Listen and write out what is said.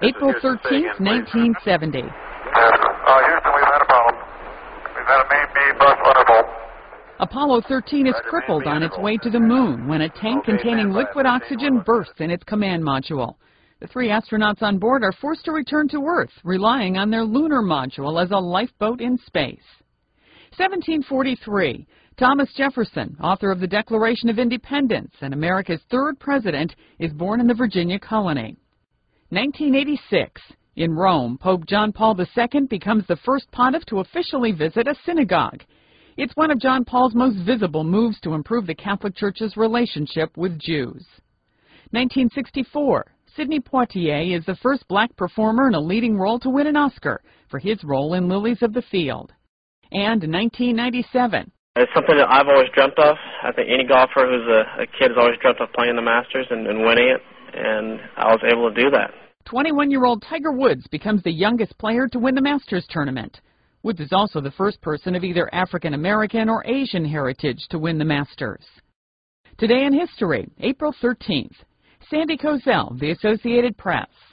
April 13th, 1970. Houston, we've had a problem. We've had a main B bus level. Apollo 13 is crippled on its way to the moon when a tank containing liquid oxygen bursts in its command module. The 3 astronauts on board are forced to return to Earth, relying on their lunar module as a lifeboat in space. 1743. Thomas Jefferson, author of the Declaration of Independence and America's 3rd president, is born in the Virginia colony. 1986. In Rome, Pope John Paul II becomes the first pontiff to officially visit a synagogue. It's one of John Paul's most visible moves to improve the Catholic Church's relationship with Jews. 1964. Sidney Poitier is the first black performer in a leading role to win an Oscar for his role in Lilies of the Field. And 1997. It's something that I've always dreamt of. I think any golfer who's a kid has always dreamt of playing the Masters and winning it, and I was able to do that. 21-year-old Tiger Woods becomes the youngest player to win the Masters tournament. Woods is also the first person of either African American or Asian heritage to win the Masters. Today in history, April 13th. Sandy Kozel, The Associated Press.